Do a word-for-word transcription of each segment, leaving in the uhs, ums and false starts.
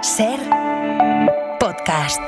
Ser podcast.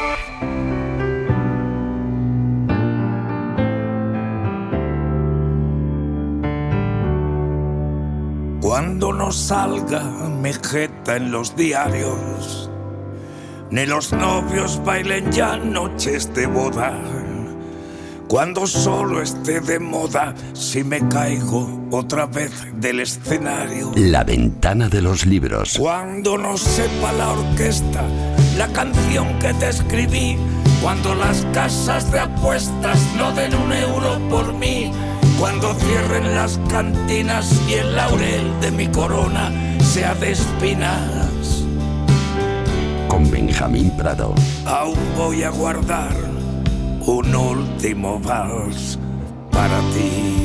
Cuando no salga mi jeta en los diarios, ni los novios bailen ya noches de boda, cuando solo esté de moda si me caigo otra vez del escenario, La ventana de los libros. cuando no sepa la orquesta la canción que te escribí, cuando las casas de apuestas no den un euro por mí, cuando cierren las cantinas y el laurel de mi corona sea de espinas, Con Benjamín Prado. aún voy a guardar un último vals para ti.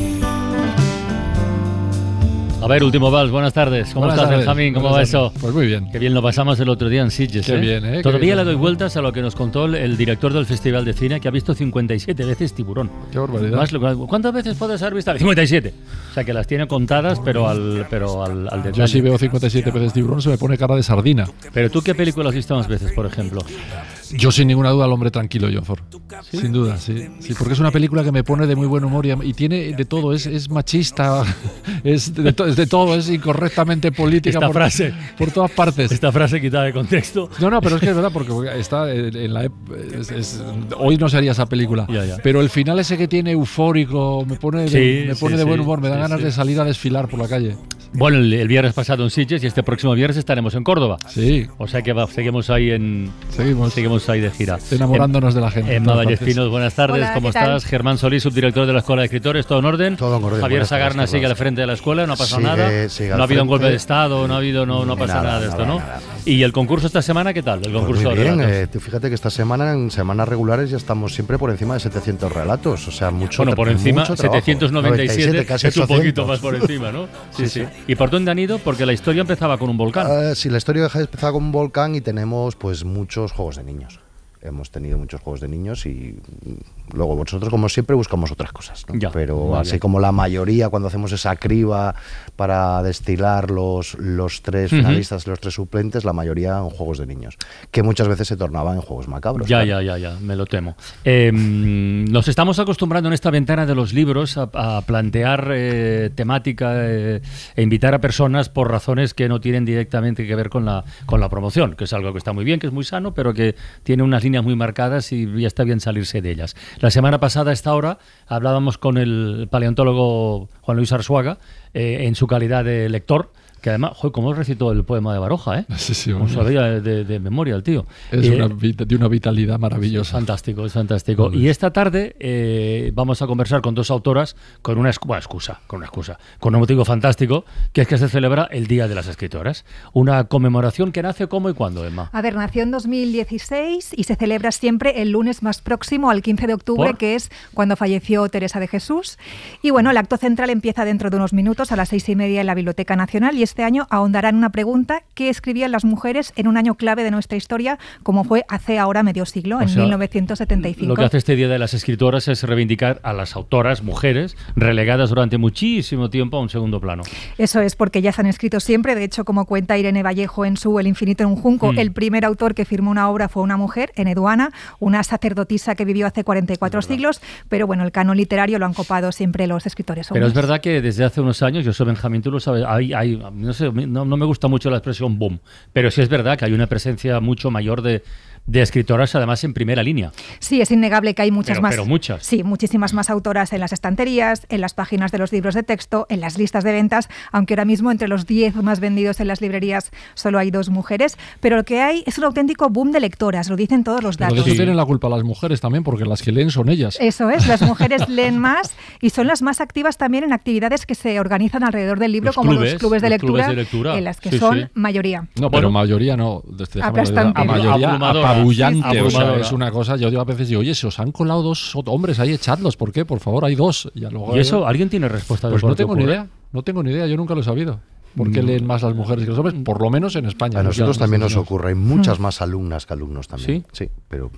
A ver, último vals, buenas tardes. ¿Cómo Buenas estás, tardes. Benjamín? ¿Cómo Buenas va tardes. eso? Pues muy bien. Qué bien lo pasamos el otro día en Sitges. Qué ¿eh? bien, ¿eh? Qué Todavía bien. le doy vueltas a lo que nos contó el, el director del Festival de Cine, que ha visto cincuenta y siete veces Tiburón. Qué barbaridad. Más lo- ¿Cuántas veces puedes haber visto? cincuenta y siete. O sea, que las tiene contadas, pero al, pero al, al detalle. Yo si veo cincuenta y siete veces Tiburón se me pone cara de sardina. Pero tú, ¿qué película has visto más veces, por ejemplo? Yo sin ninguna duda El hombre tranquilo, John Ford. Sin duda, sí. Sí, porque es una película que me pone de muy buen humor y, y tiene de todo. Es, es machista, es de, to- es de todo, es incorrectamente política. Esta por, frase. por todas partes. Esta frase quitada de contexto. No, no, pero es que es verdad, porque está en en la ep- es- es- hoy no se haría esa película. Ya, ya. Pero el final ese que tiene eufórico me pone de, Sí, me pone sí, de buen sí, humor, me dan sí, ganas sí. de salir a desfilar por la calle. Bueno, el, el viernes pasado en Sitges y este próximo viernes estaremos en Córdoba. Sí, O sea que va- seguimos ahí en seguimos seguimos ahí de gira. enamorándonos de la gente. en Emma todas partes. Vallespinos, buenas tardes, Hola, ¿cómo ¿qué tal? estás? Germán Solís, subdirector de la Escuela de Escritores, ¿todo en orden? Todo en orden, Javier buenas tardes, Sagarna sigue Carlos. al frente de la escuela, no ha pasado Sigue- nada. sigue No al ha habido un golpe frente. de Estado, no ha habido, no, no ha pasado nada, Nada, de esto, nada, ¿no? nada. ¿Y el concurso esta semana qué tal? El Pues concurso muy de bien, relatos. eh, tú fíjate que esta semana en semanas regulares ya estamos siempre por encima de setecientos relatos, o sea, mucho Bueno, tra- por encima, mucho trabajo. setecientos noventa y siete, noventa y siete, casi es un poquito ochocientos. más por encima, ¿no? Sí, sí. Sí, ¿Y por dónde han ido? Porque la historia empezaba con un volcán. Ah, sí, la historia ha empezado con un volcán y tenemos pues muchos juegos de niños. Hemos tenido muchos juegos de niños y mm, luego vosotros, como siempre, buscamos otras cosas, ¿no? Ya, Pero muy así bien. como la mayoría, cuando hacemos esa criba para destilar los, los tres Ujú. finalistas, los tres suplentes, la mayoría en juegos de niños, que muchas veces se tornaban en juegos macabros. Ya, claro. ya, ya, ya, me lo temo. Eh, nos estamos acostumbrando en esta ventana de los libros a, a plantear eh, temática eh, e invitar a personas por razones que no tienen directamente que ver con la, con la promoción, que es algo que está muy bien, que es muy sano, pero que tiene unas líneas muy marcadas y ya está bien salirse de ellas. La semana pasada a esta hora hablábamos con el paleontólogo Juan Luis Arzuaga eh, en su calidad de lector, que además, joder, cómo recitó el poema de Baroja, ¿eh? Sí, sí, Como hombre. sabía de, de memoria el tío. Es Eh, una, vit- de una vitalidad es maravillosa. fantástico, es fantástico. Muy Y bien. esta tarde eh, vamos a conversar con dos autoras con una excu- bueno, excusa, con una excusa, con un motivo fantástico, que es que se celebra el Día de las Escritoras. Una conmemoración que nace cómo y cuándo, Emma. A ver, nació en dos mil dieciséis y se celebra siempre el lunes más próximo al quince de octubre, ¿Por? que es cuando falleció Teresa de Jesús. Y bueno, el acto central empieza dentro de unos minutos a las seis y media en la Biblioteca Nacional y este año ahondará en una pregunta que escribían las mujeres en un año clave de nuestra historia, como fue hace ahora medio siglo, O en sea, mil novecientos setenta y cinco. Lo que hace este Día de las Escritoras es reivindicar a las autoras, mujeres, relegadas durante muchísimo tiempo a un segundo plano. Eso es, porque ya se han escrito siempre. De hecho, como cuenta Irene Vallejo en su El infinito en un junco, Mm. el primer autor que firmó una obra fue una mujer, Eneduana, una sacerdotisa que vivió hace cuarenta y cuatro Es verdad. siglos, pero bueno, el canon literario lo han copado siempre los escritores Pero es hombres. verdad que desde hace unos años, yo soy Benjamín, tú lo sabes, hay, hay, no, sé, no, no me gusta mucho la expresión boom, pero sí es verdad que hay una presencia mucho mayor de, de escritoras, además en primera línea. Sí, es innegable que hay muchas Pero- más. pero muchas. Sí, muchísimas más autoras en las estanterías, en las páginas de los libros de texto, en las listas de ventas, aunque ahora mismo entre los diez más vendidos en las librerías solo hay dos mujeres, pero lo que hay es un auténtico boom de lectoras, lo dicen todos los Pero de datos. eso Sí. tienen la culpa las mujeres también, porque las que leen son ellas. Eso es, las mujeres leen más y son las más activas también en actividades que se organizan alrededor del libro, Los como clubes, los clubes de, los clubes lectura, de lectura. en las que Sí, son sí. mayoría. No, Bueno. pero mayoría no. Desde, déjame Aplastante. a mayoría Abrumadora. apabullante. Sí, sí. O sea, Abrumadora. es una cosa. Yo digo a veces, digo, oye, se os han colado dos hombres ahí, echadlos. ¿Por qué? Por favor, hay dos. Y, ya luego ¿Y eso alguien tiene respuesta de Pues por no qué tengo ni ocurre? idea. No tengo ni idea. Yo nunca lo he sabido. ¿Por qué leen más las mujeres que los hombres? Por lo menos en España. A ¿no? nosotros Ya, también nos Estados ocurre, hay muchas más alumnas que alumnos también. ¿Sí? Sí, pero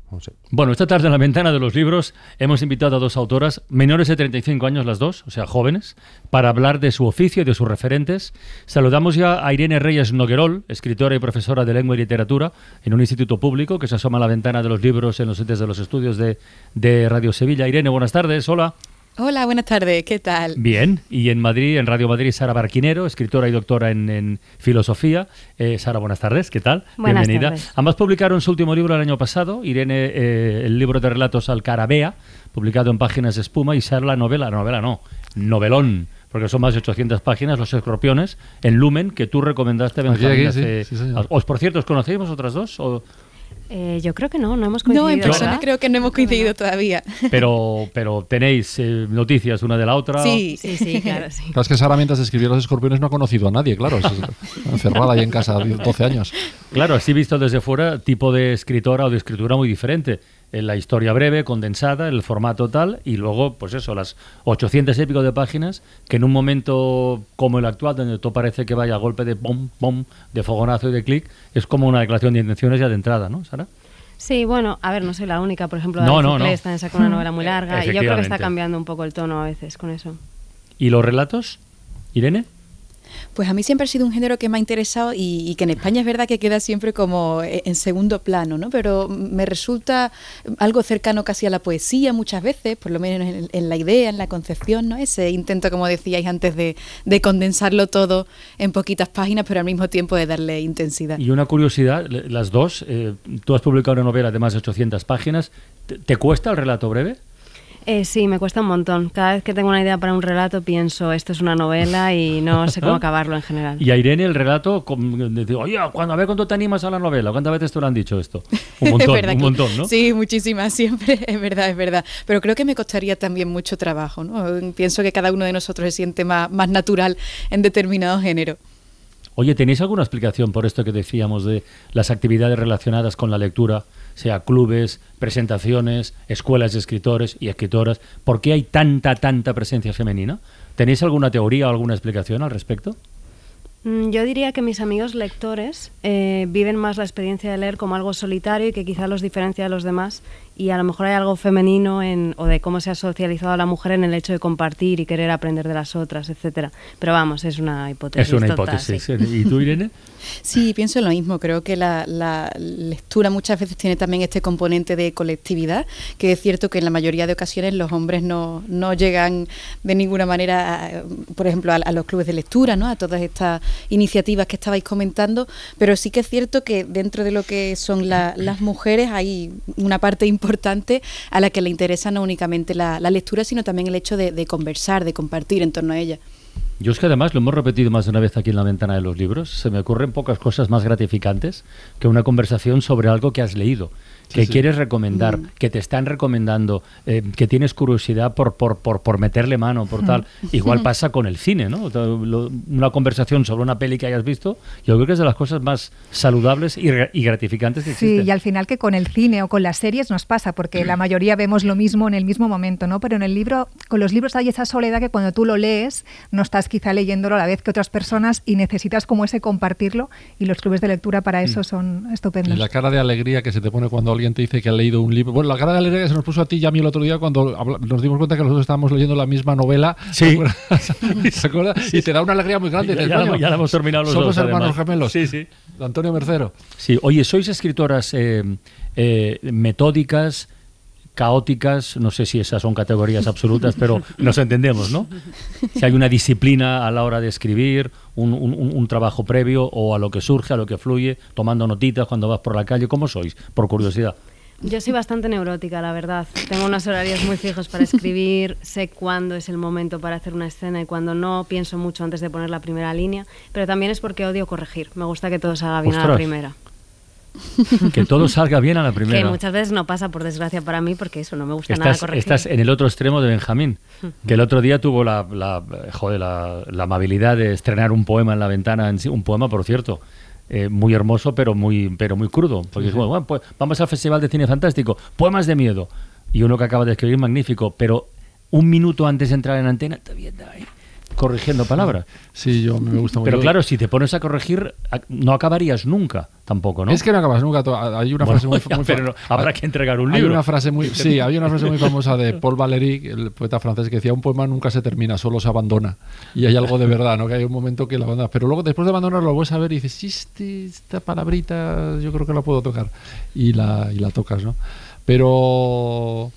No sé. Bueno, esta tarde en la ventana de los libros hemos invitado a dos autoras, menores de treinta y cinco años las dos, o sea, jóvenes, para hablar de su oficio y de sus referentes. Saludamos ya a Irene Reyes Noguerol, escritora y profesora de lengua y literatura en un instituto público que se asoma a la ventana de los libros en los desde los estudios de, de Radio Sevilla. Irene, buenas tardes, hola. Hola, buenas tardes, ¿qué tal? Bien, y en Madrid, en Radio Madrid, Sara Barquinero, escritora y doctora en, en filosofía. Eh, Sara, buenas tardes, ¿qué tal? Buenas Bienvenida. tardes. Ambas publicaron su último libro el año pasado, Irene, eh, el libro de relatos Alcarabea, publicado en Páginas de Espuma, y Sara la novela, la novela no, novelón, porque son más de ochocientas páginas, Los Escorpiones, en Lumen, que tú recomendaste, Benjamín. Aquí, aquí, hace- sí, sí, señor. ¿Os, por cierto, os conocéis vosotras dos? O- Eh, yo creo que no, no hemos coincidido. No, en persona ¿verdad? creo que no hemos coincidido todavía. pero, pero tenéis eh, noticias una de la otra. Sí, Sí, sí, claro, sí. Claro, es que Sara, mientras escribía Los Escorpiones, no ha conocido a nadie, claro. Es encerrada ahí en casa, doce años. Claro, así visto desde fuera, tipo de escritora o de escritura muy diferente. En la historia breve, condensada, el formato tal, y luego, pues eso, las ochocientas y pico de páginas, que en un momento como el actual, donde todo parece que vaya a golpe de pom, pom, de fogonazo y de clic, es como una declaración de intenciones ya de entrada, ¿no, Sara? Sí, bueno, a ver, no soy la única. Por ejemplo, No, David no, no. Suclés también sacó una novela muy larga y yo creo que Efectivamente. está cambiando un poco el tono a veces con eso. ¿Y los relatos, Irene? Pues a mí siempre ha sido un género que me ha interesado y, y que en España es verdad que queda siempre como en segundo plano, ¿no? Pero me resulta algo cercano casi a la poesía muchas veces, por lo menos en, en la idea, en la concepción, ¿no? Ese intento, como decíais antes, de, de condensarlo todo en poquitas páginas, pero al mismo tiempo de darle intensidad. Y una curiosidad, le- las dos, eh, tú has publicado una novela de más de ochocientas páginas, ¿te, te cuesta el relato breve? Eh, sí, me cuesta un montón. Cada vez que tengo una idea para un relato pienso, esto es una novela y no sé cómo acabarlo en general. Y a Irene el relato, com- de- de- oye, cuando, a ver cuánto te animas a la novela, ¿cuántas veces te lo han dicho esto? Un Es montón, verdad un que- montón, ¿no? Sí, muchísimas, siempre, es verdad, es verdad. Pero creo que me costaría también mucho trabajo, ¿no? Pienso que cada uno de nosotros se siente más, más natural en determinado género. Oye, ¿tenéis alguna explicación por esto que decíamos de las actividades relacionadas con la lectura, sea clubes, presentaciones, escuelas de escritores y escritoras? ¿Por qué hay tanta, tanta presencia femenina? ¿Tenéis alguna teoría o alguna explicación al respecto? Mm, Yo diría que mis amigos lectores eh, viven más la experiencia de leer como algo solitario y que quizá los diferencia de los demás, y a lo mejor hay algo femenino en, o de cómo se ha socializado a la mujer en el hecho de compartir y querer aprender de las otras, etcétera. Pero vamos, es una hipótesis. Es una total, hipótesis. sí. ¿Y tú, Irene? Sí, pienso lo mismo. Creo que la, la lectura muchas veces tiene también este componente de colectividad, que es cierto que en la mayoría de ocasiones los hombres no, no llegan de ninguna manera, a, por ejemplo, a, a los clubes de lectura, ¿no? A todas estas iniciativas que estabais comentando, pero sí que es cierto que dentro de lo que son la, las mujeres hay una parte importante a la que le interesa no únicamente la, la lectura, sino también el hecho de, de conversar, de compartir en torno a ella. Yo es que además lo hemos repetido más de una vez aquí en la ventana de los libros. Se me ocurren pocas cosas más gratificantes que una conversación sobre algo que has leído, que sí. quieres recomendar, Mm. que te están recomendando, eh, que tienes curiosidad por, por, por, por meterle mano, por tal. Igual pasa con el cine, ¿no? O sea, lo- Una conversación sobre una peli que hayas visto, yo creo que es de las cosas más saludables y, gra- y gratificantes que Sí, existen. y al final que con el cine o con las series nos pasa, porque la mayoría vemos lo mismo en el mismo momento, ¿no? Pero en el libro, con los libros hay esa soledad que cuando tú lo lees, no estás quizá leyéndolo a la vez que otras personas y necesitas como ese compartirlo, y los clubes de lectura para eso son Y estupendos. la cara de alegría que se te pone cuando alguien te dice que ha leído un libro. Bueno, la cara de alegría que se nos puso a ti y a mí el otro día cuando habla- nos dimos cuenta que nosotros estábamos leyendo la misma novela. Sí. ¿Te acuerdas? ¿Te acuerdas? Y te da una alegría muy grande. Ya- Dices, ya la- "Coño, ya la hemos terminado los somos dos, hermanos además". gemelos. Sí, sí. De Antonio Mercero. Sí, oye, sois escritoras eh, eh, metódicas, caóticas, no sé si esas son categorías absolutas, pero nos entendemos, ¿no? Si hay una disciplina a la hora de escribir, un, un- un trabajo previo o a lo que surge, a lo que fluye, tomando notitas cuando vas por la calle, ¿cómo sois? Por curiosidad. Yo soy bastante neurótica, la verdad. Tengo unos horarios muy fijos para escribir, sé cuándo es el momento para hacer una escena y cuándo no, pienso mucho antes de poner la primera línea, pero también es porque odio corregir. Me gusta que todo salga bien a la Ostras. primera. Que todo salga bien a la primera. Que muchas veces no pasa, por desgracia para mí, porque eso, no me gusta nada Estás, corregir. estás en el otro extremo de Benjamín, que el otro día tuvo la, la, joder, la, la amabilidad de estrenar un poema en la ventana, en sí, un poema, por cierto, eh, muy hermoso, pero muy, pero muy crudo. Porque Sí, sí. bueno, bueno, pues vamos al Festival de Cine Fantástico, poemas de miedo. Y uno que acaba de escribir magnífico, pero un minuto antes de entrar en antena, está bien, ahí. corrigiendo palabras. Sí, yo me gusta mucho. Pero claro, si te pones a corregir, no acabarías nunca, tampoco, ¿no? Es que no acabas nunca. Hay una bueno, frase muy, ya, muy pero no, habrá que entregar un libro. Hay una frase muy, sí, hay una frase muy famosa de Paul Valéry, el poeta francés, que decía: un poema nunca se termina, solo se abandona. Y hay algo de verdad, ¿no? Que hay un momento que lo abandonas, pero luego después de abandonarlo lo vuelves a ver y dices: sí, este, esta palabrita yo creo que la puedo tocar, y la, y la tocas, ¿no? Pero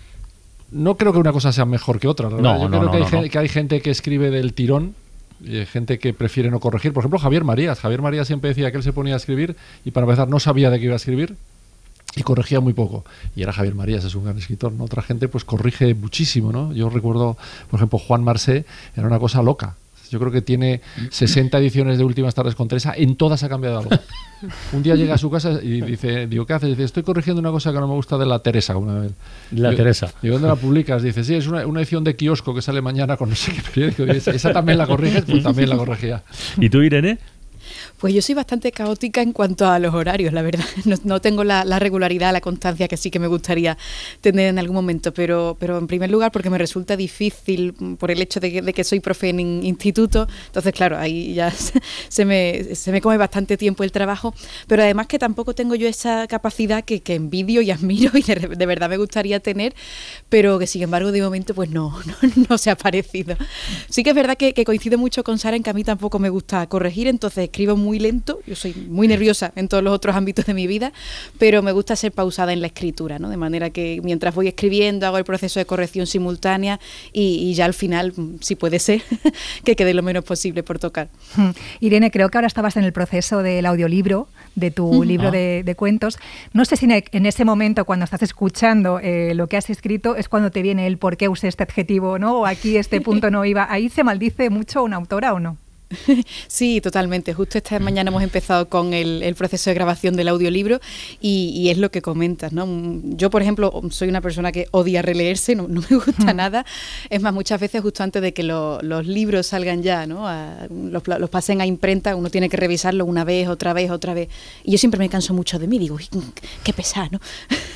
no creo que una cosa sea mejor que otra. No, yo no, creo no, que, hay no, gente, no. que hay gente que escribe del tirón y hay gente que prefiere no corregir. Por ejemplo, Javier Marías. Javier Marías siempre decía que él se ponía a escribir y para empezar no sabía de qué iba a escribir y corregía muy poco. Y era Javier Marías, es un gran escritor, ¿no? Otra gente pues corrige muchísimo, ¿no? Yo recuerdo, por ejemplo, Juan Marsé, era una cosa loca. Yo creo que tiene sesenta ediciones de Últimas Tardes con Teresa, en todas ha cambiado algo. Un día llega a su casa y dice, digo, ¿qué haces? Dice, estoy corrigiendo una cosa que no me gusta de la Teresa una vez. La digo, Teresa. Digo, ¿dónde la publicas? Dice, sí, es una, una edición de kiosco que sale mañana con no sé qué periódico. Dice, ¿esa también la corriges? Pues también la corregía. ¿Y tú, Irene? Pues yo soy bastante caótica en cuanto a los horarios, la verdad. No, no tengo la, la regularidad, la constancia que sí que me gustaría tener en algún momento, pero, pero en primer lugar porque me resulta difícil por el hecho de que, de que soy profe en instituto, entonces claro, ahí ya se me, se me come bastante tiempo el trabajo, pero además que tampoco tengo yo esa capacidad que, que envidio y admiro y de, de verdad me gustaría tener, pero que sin embargo de momento pues no, no, no se ha parecido. Sí que es verdad que, que coincide mucho con Sara en que a mí tampoco me gusta corregir, entonces escribo muy lento, yo soy muy nerviosa en todos los otros ámbitos de mi vida, pero me gusta ser pausada en la escritura, ¿no? De manera que mientras voy escribiendo hago el proceso de corrección simultánea y, y ya al final, si puede ser, que quede lo menos posible por tocar. Irene, creo que ahora estabas en el proceso del audiolibro de tu uh-huh. libro de, de cuentos. No sé si en ese momento, cuando estás escuchando eh, lo que has escrito, es cuando te viene el por qué usé este adjetivo, ¿no? O aquí este punto no iba. ¿Ahí se maldice mucho una autora o no? Sí, totalmente. Justo esta mañana hemos empezado con el, el proceso de grabación del audiolibro y, y es lo que comentas, ¿no? Yo, por ejemplo, soy una persona que odia releerse, no, no me gusta nada. Es más, muchas veces justo antes de que lo, los libros salgan ya, ¿no? A, los, los pasen a imprenta, uno tiene que revisarlo una vez, otra vez, otra vez. Y yo siempre me canso mucho de mí, digo, qué pesado, ¿no?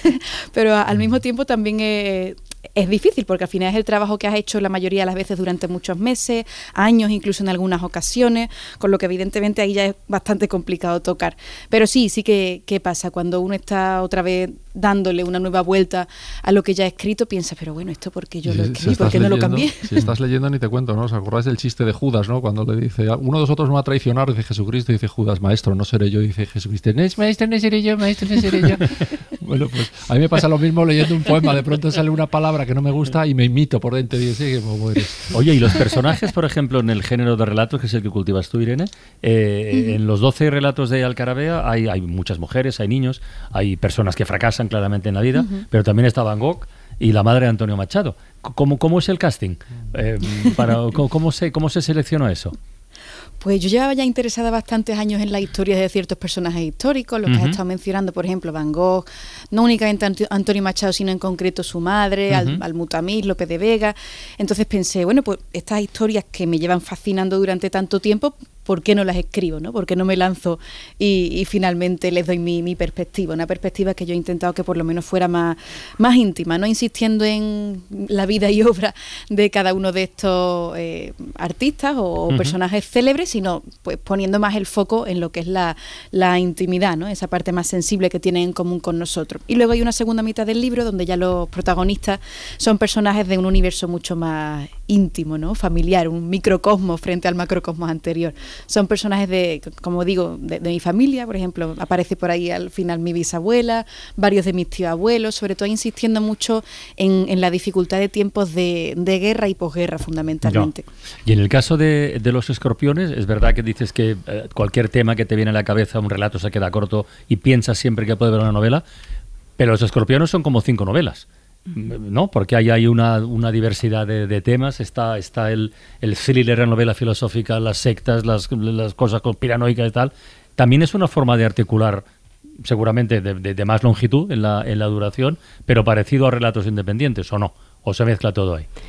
Pero al mismo tiempo también es... Es difícil porque al final es el trabajo que has hecho la mayoría de las veces durante muchos meses, años, incluso en algunas ocasiones, con lo que evidentemente ahí ya es bastante complicado tocar. Pero sí, sí que, que pasa, cuando uno está otra vez dándole una nueva vuelta a lo que ya he escrito, piensa, pero bueno, ¿esto por qué yo lo escribí? Si ¿Por qué no leyendo, lo cambié? Si estás leyendo ni te cuento, ¿no? ¿Os acordáis del chiste de Judas, ¿no? Cuando le dice, uno de vosotros me va a traicionar, dice Jesucristo, dice Judas, maestro, no seré yo, dice Jesucristo, no es maestro, no seré yo, maestro, no seré yo. Bueno, pues a mí me pasa lo mismo leyendo un poema, de pronto sale una palabra que no me gusta y me imito por dentro y digo, sí, que me mueres. Oye, y los personajes, por ejemplo, en el género de relatos, que es el que cultivas tú, Irene, eh, uh-huh. en los doce relatos de Alcaravea hay, hay muchas mujeres, hay niños, hay personas que fracasan claramente en la vida, uh-huh. pero también está Van Gogh y la madre de Antonio Machado. ¿Cómo, cómo es el casting? Eh, para, ¿cómo, cómo, se, ¿Cómo se seleccionó eso? Pues yo llevaba ya interesada bastantes años en la historia de ciertos personajes históricos, los uh-huh. que has estado mencionando, por ejemplo, Van Gogh, no únicamente Ant- Antonio Machado, sino en concreto su madre, uh-huh. Al- Almutamís, Lope de Vega. Entonces pensé, bueno, pues estas historias que me llevan fascinando durante tanto tiempo, ¿por qué no las escribo, no? ¿Por qué no me lanzo y, y finalmente les doy mi, mi perspectiva? Una perspectiva que yo he intentado que por lo menos fuera más, más íntima, no insistiendo en la vida y obra de cada uno de estos eh, artistas o uh-huh. personajes célebres, sino pues poniendo más el foco en lo que es la, la intimidad, ¿no? Esa parte más sensible que tienen en común con nosotros. Y luego hay una segunda mitad del libro donde ya los protagonistas son personajes de un universo mucho más íntimo, ¿no? Familiar, un microcosmos frente al macrocosmos anterior. Son personajes de, como digo, de, de mi familia, por ejemplo, aparece por ahí al final mi bisabuela, varios de mis tíos abuelos, sobre todo insistiendo mucho en, en la dificultad de tiempos de, de guerra y posguerra, fundamentalmente. No. Y en el caso de, de los escorpiones, es verdad que dices que eh, cualquier tema que te viene a la cabeza, un relato se queda corto y piensas siempre que puede haber una novela, pero los escorpiones son como cinco novelas. ¿No? Porque ahí hay una, una diversidad de, de temas. Está, está el, el thriller, la novela filosófica, las sectas, las, las cosas conspiranoicas y tal. También es una forma de articular, seguramente de, de, de más longitud en la, en la duración, pero parecido a relatos independientes, ¿o no? ¿O se mezcla todo ahí?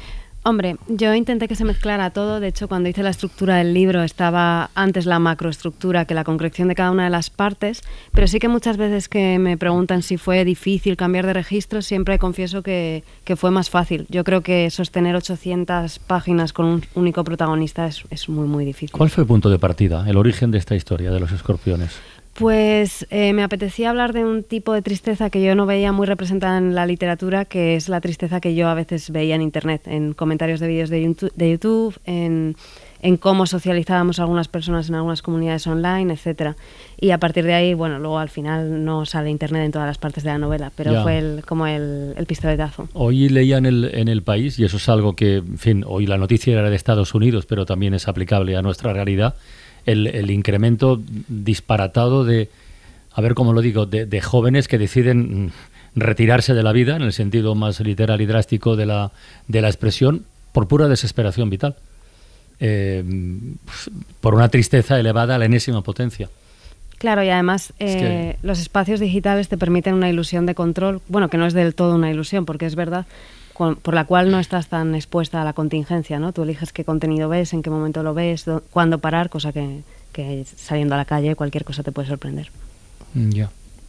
Hombre, yo intenté que se mezclara todo. De hecho, cuando hice la estructura del libro estaba antes la macroestructura que la concreción de cada una de las partes, pero sí que muchas veces que me preguntan si fue difícil cambiar de registro, siempre confieso que, que fue más fácil. Yo creo que sostener ochocientas páginas con un único protagonista es, es muy, muy difícil. ¿Cuál fue el punto de partida, el origen de esta historia de los escorpiones? Pues eh, me apetecía hablar de un tipo de tristeza que yo no veía muy representada en la literatura, que es la tristeza que yo a veces veía en Internet, en comentarios de vídeos de YouTube, de YouTube en, en cómo socializábamos algunas personas en algunas comunidades online, etcétera. Y a partir de ahí, bueno, luego al final no sale Internet en todas las partes de la novela, pero ya. fue el, como el, el pistoletazo. Hoy leía en el, en el País, y eso es algo que, en fin, hoy la noticia era de Estados Unidos, pero también es aplicable a nuestra realidad, El, el incremento disparatado de, a ver cómo lo digo, de, de jóvenes que deciden retirarse de la vida, en el sentido más literal y drástico de la, de la expresión, por pura desesperación vital, eh, por una tristeza elevada a la enésima potencia. Claro, y además eh, es que... los espacios digitales te permiten una ilusión de control, bueno, que no es del todo una ilusión, porque es verdad, con, por la cual no estás tan expuesta a la contingencia, ¿no? Tú eliges qué contenido ves, en qué momento lo ves, do, cuándo parar, cosa que, que saliendo a la calle cualquier cosa te puede sorprender. Ya.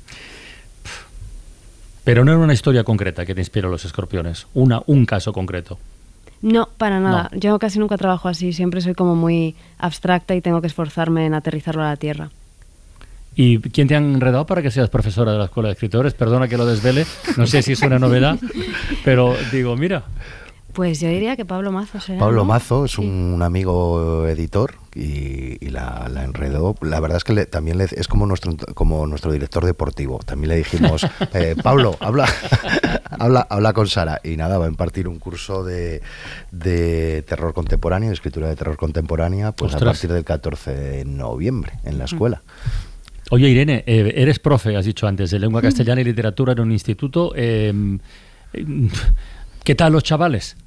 Pero no era una historia concreta que te inspiró Los Escorpiones, una, un caso concreto. No, para nada. No. Yo casi nunca trabajo así, siempre soy como muy abstracta y tengo que esforzarme en aterrizarlo a la tierra. ¿Y quién te ha enredado para que seas profesora de la Escuela de Escritores? Perdona que lo desvele, no sé si es una novedad, pero digo, mira... Pues yo diría que Pablo Mazo será, Pablo ¿no? Mazo es Sí. un amigo editor y, y la, la enredó. La verdad es que le, también le, es como nuestro como nuestro director deportivo. También le dijimos, eh, Pablo, habla, habla, habla con Sara. Y nada, va a impartir un curso de, de terror contemporáneo, de escritura de terror contemporánea, pues Ostras. a partir del catorce de noviembre en la escuela. Oye, Irene, eh, eres profe, has dicho antes, de lengua castellana y literatura en un instituto. Eh, ¿Qué tal los chavales?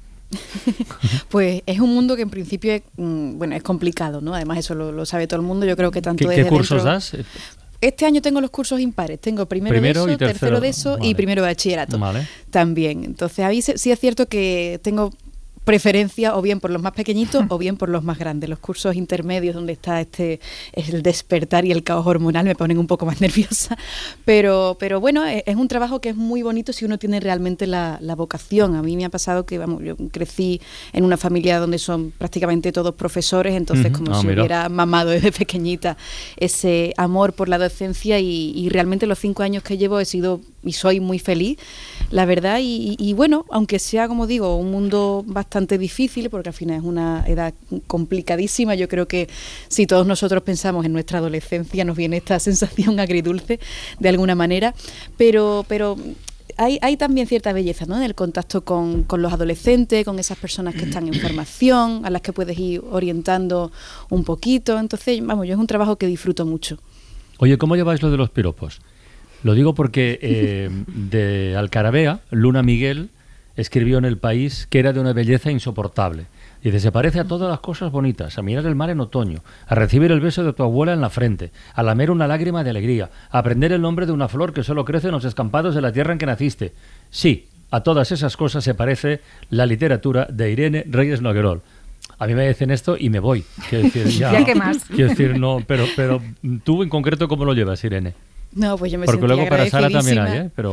Pues es un mundo que en principio es, mm, bueno, es complicado, ¿no? Además eso lo, lo sabe todo el mundo. Yo creo que tanto ¿Qué, desde qué cursos dentro... das? Este año tengo los cursos impares. Tengo primero, Primero de y eso, tercero. tercero de eso Vale. y primero de bachillerato Vale. también. Entonces a mí se- sí es cierto que tengo preferencia o bien por los más pequeñitos o bien por los más grandes. Los cursos intermedios donde está este el despertar y el caos hormonal me ponen un poco más nerviosa, pero pero bueno, es, es un trabajo que es muy bonito si uno tiene realmente la, la vocación. A mí me ha pasado que, vamos, yo crecí en una familia donde son prácticamente todos profesores, entonces Ujú. como Ah, si mira. hubiera mamado desde pequeñita ese amor por la docencia y, y realmente los cinco años que llevo he sido y soy muy feliz, la verdad, y, y, y bueno, aunque sea, como digo, un mundo bastante difícil, porque al final es una edad complicadísima, yo creo que si todos nosotros pensamos en nuestra adolescencia nos viene esta sensación agridulce de alguna manera, pero, pero hay, hay también cierta belleza, ¿no?, en el contacto con, con los adolescentes, con esas personas que están en formación, a las que puedes ir orientando un poquito, entonces, vamos, yo es un trabajo que disfruto mucho. Oye, ¿cómo lleváis lo de los piropos? Lo digo porque eh, de Alcaravea, Luna Miguel escribió en El País que era de una belleza insoportable. Dice, se parece a todas las cosas bonitas, a mirar el mar en otoño, a recibir el beso de tu abuela en la frente, a lamer una lágrima de alegría, a aprender el nombre de una flor que solo crece en los escampados de la tierra en que naciste. Sí, a todas esas cosas se parece la literatura de Irene Reyes Noguerol. A mí me dicen esto y me voy. Quiero decir, ya, Ya, ¿qué más? Quiero decir, no, pero, pero tú en concreto, ¿cómo lo llevas, Irene? No, pues yo me Porque sentí luego para Sara también hay, agradecidísima. ¿eh? Pero...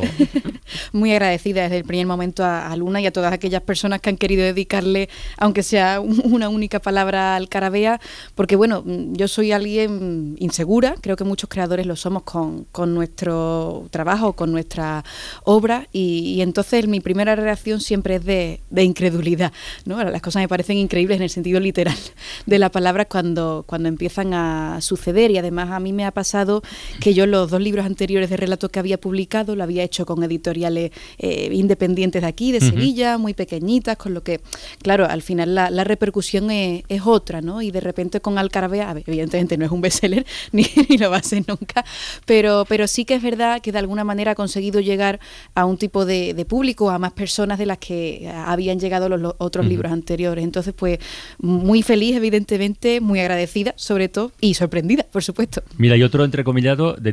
Muy agradecida desde el primer momento a, a Luna y a todas aquellas personas que han querido dedicarle, aunque sea un- una única palabra, al Carabea, porque bueno, mm, yo soy alguien insegura, creo que muchos creadores lo somos con, con nuestro trabajo, con nuestra obra, y, y entonces mi primera reacción siempre es de, de incredulidad, ¿no? Las cosas me parecen increíbles en el sentido literal de la palabra cuando, cuando empiezan a suceder, y además a mí me ha pasado que yo los dos libros anteriores de relato que había publicado lo había hecho con editoriales eh, independientes de aquí, de Ujú. Sevilla, muy pequeñitas, con lo que, claro, al final la, la repercusión es, es otra, ¿no? Y de repente con Alcaravea, a ver, evidentemente no es un bestseller, ni, ni lo va a ser nunca, pero, pero sí que es verdad que de alguna manera ha conseguido llegar a un tipo de, de público, a más personas de las que habían llegado los, los otros Ujú. libros anteriores. Entonces, pues, muy feliz, evidentemente, muy agradecida, sobre todo, y sorprendida, por supuesto. Mira, y otro entrecomillado dedicado a nuestro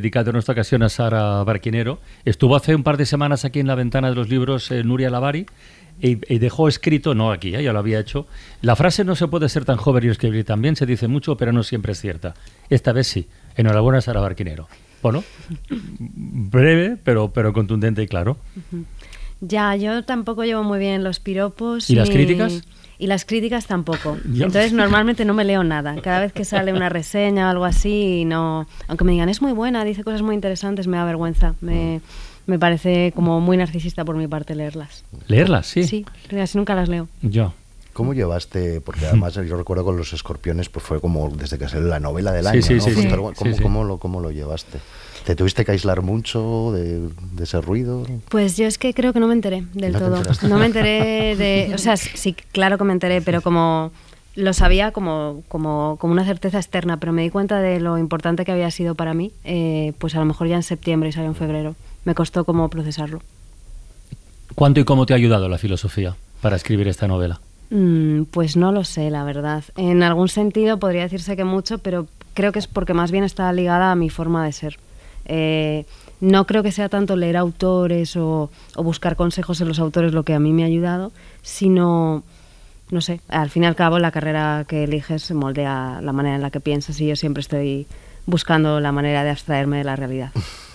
esta ocasión a Sara Barquinero. Estuvo hace un par de semanas aquí en la ventana de los libros eh, Nuria Lavari y, y dejó escrito, no aquí, eh, ya lo había hecho, la frase no se puede ser tan joven y escribir tan bien, se dice mucho, pero no siempre es cierta. Esta vez sí. Enhorabuena, Sara Barquinero. Bueno, breve, pero, pero contundente y claro. Ya, yo tampoco llevo muy bien los piropos. ¿Y ni... las críticas? Y las críticas tampoco. Ya. Entonces normalmente no me leo nada. Cada vez que sale una reseña o algo así, no, aunque me digan es muy buena, dice cosas muy interesantes, me da vergüenza. Me, me parece como muy narcisista por mi parte leerlas. ¿Leerlas? Sí. Sí, así nunca las leo. Yo. ¿Cómo llevaste? Porque además yo recuerdo con Los Escorpiones, pues fue como desde que salió la novela del Sí, año, sí, ¿no? sí, Pues, sí. ¿Cómo, Sí, sí. cómo lo, cómo lo llevaste? ¿Te tuviste que aislar mucho de, de ese ruido? Pues yo es que creo que no me enteré del ¿No te todo. enteraste? No me enteré de... O sea, sí, claro que me enteré, pero como lo sabía como, como, como una certeza externa, pero me di cuenta de lo importante que había sido para mí, eh, pues a lo mejor ya en septiembre y salió en febrero. Me costó como procesarlo. ¿Cuánto y cómo te ha ayudado la filosofía para escribir esta novela? Mm, pues no lo sé, la verdad. En algún sentido podría decirse que mucho, pero creo que es porque más bien está ligada a mi forma de ser. Eh, no creo que sea tanto leer autores o, o buscar consejos en los autores lo que a mí me ha ayudado, sino, no sé, al fin y al cabo la carrera que eliges moldea la manera en la que piensas y yo siempre estoy buscando la manera de abstraerme de la realidad.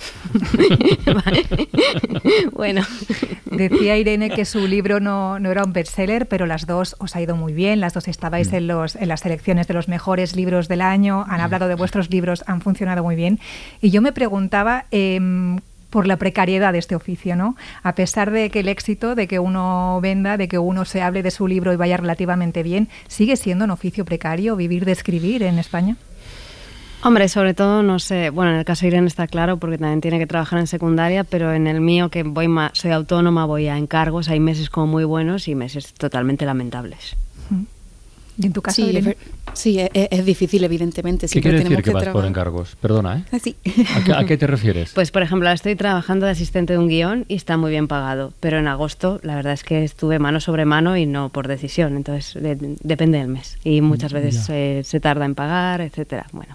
Bueno. Decía Irene que su libro no, no era un bestseller, pero las dos os ha ido muy bien, las dos estabais en, los, en las selecciones de los mejores libros del año, han hablado de vuestros libros, han funcionado muy bien. Y yo me preguntaba eh, por la precariedad de este oficio, ¿no? A pesar de que el éxito, de que uno venda, de que uno se hable de su libro y vaya relativamente bien, ¿sigue siendo un oficio precario vivir de escribir en España? Hombre, sobre todo, no sé, bueno, en el caso de Irene está claro porque también tiene que trabajar en secundaria, pero en el mío, que voy más, soy autónoma, voy a encargos, hay meses como muy buenos y meses totalmente lamentables. ¿Y en tu caso, Sí, Irene? es, sí es, es difícil, evidentemente. ¿Qué Siempre quiere decir tenemos que que vas trabajar. por encargos? Perdona, ¿eh? Así. ¿A qué, a qué te refieres? Pues, por ejemplo, ahora estoy trabajando de asistente de un guión y está muy bien pagado, pero en agosto la verdad es que estuve mano sobre mano y no por decisión, entonces de, de, depende del mes y muchas veces eh, se tarda en pagar, etcétera. Bueno.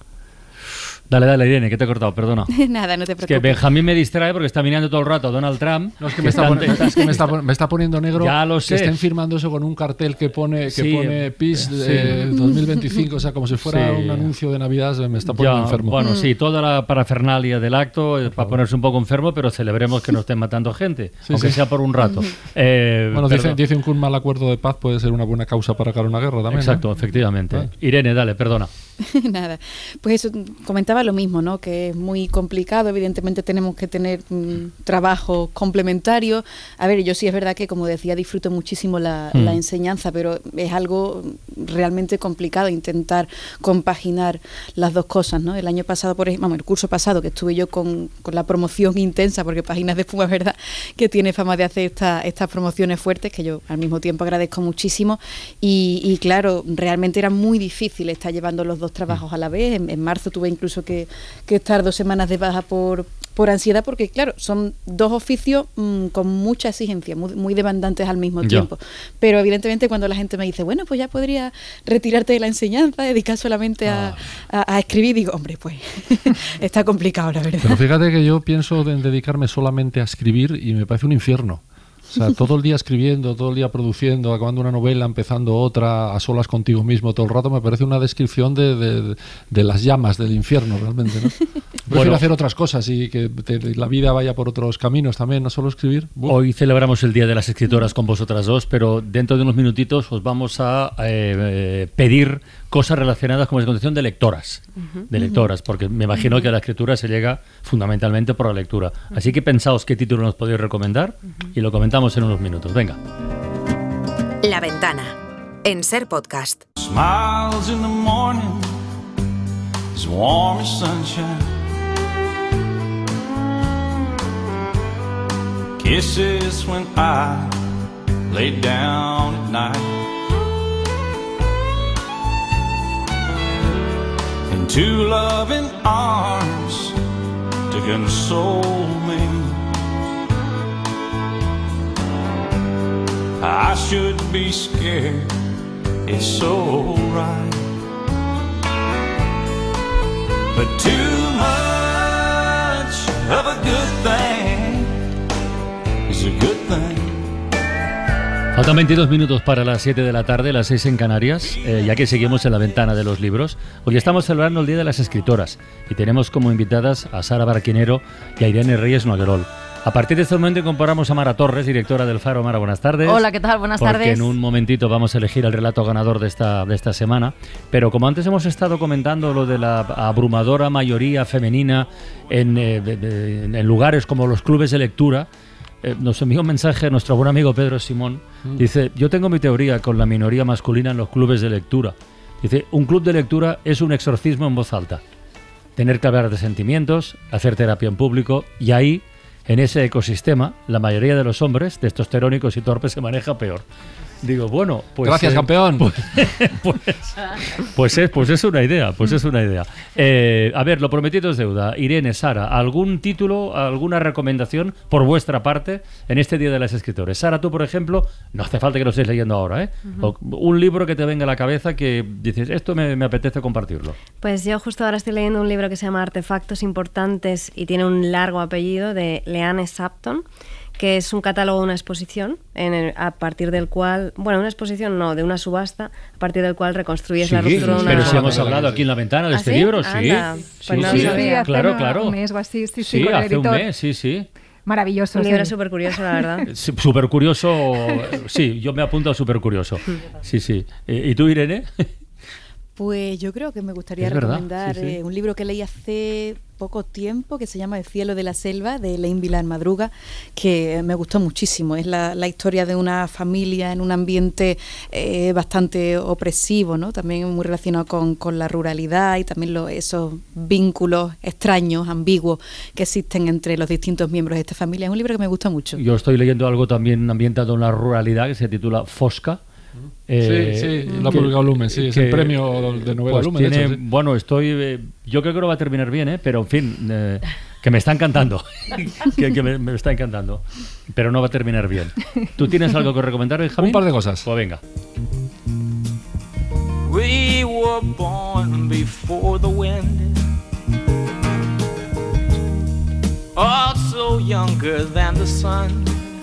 Dale, dale, Irene, que te he cortado, perdona. Nada, no te Es preocupes. que Benjamín me distrae porque está mirando todo el rato a Donald Trump. No, es que me está, pon- es que me está pon- me está poniendo negro Ya lo que sé. estén firmando eso con un cartel que pone que Sí, pone Peace sí. eh, dos mil veinticinco, o sea, como si fuera Sí. un anuncio de Navidad, me está poniendo Ya, enfermo. Bueno, sí, toda la parafernalia del acto es para ponerse un poco enfermo, pero celebremos que no estén matando gente, Sí, aunque sí. sea por un rato. Eh, Bueno, dice, perdón. dicen que un mal acuerdo de paz puede ser una buena causa para acabar una guerra también. Exacto, ¿no? efectivamente. Ah. Irene, dale, perdona. Nada, pues eso, comentaba lo mismo, ¿no? Que es muy complicado, evidentemente tenemos que tener un trabajo complementario. A ver, yo sí es verdad que, como decía, disfruto muchísimo la, Mm. la enseñanza, pero es algo realmente complicado intentar compaginar las dos cosas, ¿no? El año pasado, por ejemplo, vamos, el curso pasado que estuve yo con, con la promoción intensa, porque Páginas de Espuma es verdad que tiene fama de hacer esta, estas promociones fuertes, que yo al mismo tiempo agradezco muchísimo, y, y claro, realmente era muy difícil estar llevando los dos trabajos a la vez. En, en marzo tuve incluso que, que estar dos semanas de baja por, por ansiedad, porque claro, son dos oficios mmm, con mucha exigencia, muy, muy demandantes al mismo Ya. tiempo. Pero evidentemente cuando la gente me dice, bueno, pues ya podría retirarte de la enseñanza, dedicar solamente a, a, a escribir, digo, hombre, pues está complicado, la verdad. Pero fíjate que yo pienso en dedicarme solamente a escribir y me parece un infierno. O sea, todo el día escribiendo, todo el día produciendo, acabando una novela, empezando otra, a solas contigo mismo todo el rato, me parece una descripción de, de, de las llamas del infierno, realmente, ¿no? Prefiero Bueno. hacer otras cosas y que te- la vida vaya por otros caminos también, no solo escribir. Buf. Hoy celebramos el Día de las Escritoras con vosotras dos, pero dentro de unos minutitos os vamos a eh, eh, pedir cosas relacionadas con la condición de lectoras, de lectoras, porque me imagino que a la escritura se llega fundamentalmente por la lectura. Así que pensaos qué título nos podéis recomendar y lo comentamos en unos minutos. Venga. La Ventana, en Ser Podcast. Smiles in the morning, as warm as sunshine. Kisses when I lay down at night. And two loving arms to console me. I should be scared, it's so right. But too much Faltan veintidós minutos para las siete de la tarde, las seis en Canarias, eh, ya que seguimos en la ventana de los libros. Hoy estamos celebrando el Día de las Escritoras y tenemos como invitadas a Sara Barquinero y a Irene Reyes Noguerol. A partir de este momento incorporamos a Mara Torres, directora del Faro. Mara, buenas tardes. Hola, ¿qué tal? Buenas porque tardes. Porque en un momentito vamos a elegir el relato ganador de esta, de esta semana. Pero como antes hemos estado comentando lo de la abrumadora mayoría femenina en, eh, de, de, en lugares como los clubes de lectura, eh, nos envió un mensaje a nuestro buen amigo Pedro Simón. Mm. Dice, yo tengo mi teoría con la minoría masculina en los clubes de lectura. Dice, un club de lectura es un exorcismo en voz alta. Tener que hablar de sentimientos, hacer terapia en público y ahí... En ese ecosistema, la mayoría de los hombres testosterónicos y torpes se maneja peor. Digo, bueno, pues... Gracias, eh, campeón. Pues, pues, pues, es, pues es una idea, pues es una idea. Eh, a ver, lo prometido es deuda. Irene, Sara, ¿algún título, alguna recomendación por vuestra parte en este Día de las Escritores? Sara, tú, por ejemplo, no hace falta que lo estés leyendo ahora, ¿eh? Uh-huh. Un libro que te venga a la cabeza que dices, esto me, me apetece compartirlo. Pues yo justo ahora estoy leyendo un libro que se llama Artefactos Importantes y tiene un largo apellido, de Leanne Shapton, que es un catálogo de una exposición en el, a partir del cual, bueno, una exposición no, de una subasta, a partir del cual reconstruyes sí, la ruptura de una... Pero si hemos hablado aquí en la ventana de ¿Ah, este sí? libro, Anda, sí. Pues sí, no sí, lo sabía. hace claro, una, claro. un mes o así, sí, sí, sí con el hace un editor. mes, sí, sí. Maravilloso. Un sí. libro súper curioso, la verdad. Súper curioso, sí, yo me apunto a súper curioso. Sí, sí. ¿Y tú, Irene? Pues yo creo que me gustaría es recomendar sí, sí. Eh, un libro que leí hace poco tiempo que se llama El cielo de la selva, de Elaine Vilar Madruga, que me gustó muchísimo. Es la, la historia de una familia en un ambiente eh, bastante opresivo, ¿no? También muy relacionado con, con la ruralidad y también lo, esos vínculos extraños, ambiguos que existen entre los distintos miembros de esta familia. Es un libro que me gusta mucho. Yo estoy leyendo algo también ambientado en la ruralidad que se titula Fosca. Eh, sí, sí, lo ha publicado Lumen, sí, es el premio de novela pues Lumen. Tiene, de hecho, sí. Bueno, estoy, eh, yo creo que no va a terminar bien, ¿eh? Pero en fin, eh, que me está encantando, que, que me, me está encantando, pero no va a terminar bien. ¿Tú tienes algo que recomendar, Benjamín? Un par de cosas. Pues venga. We were born before the wind, also younger than the sun.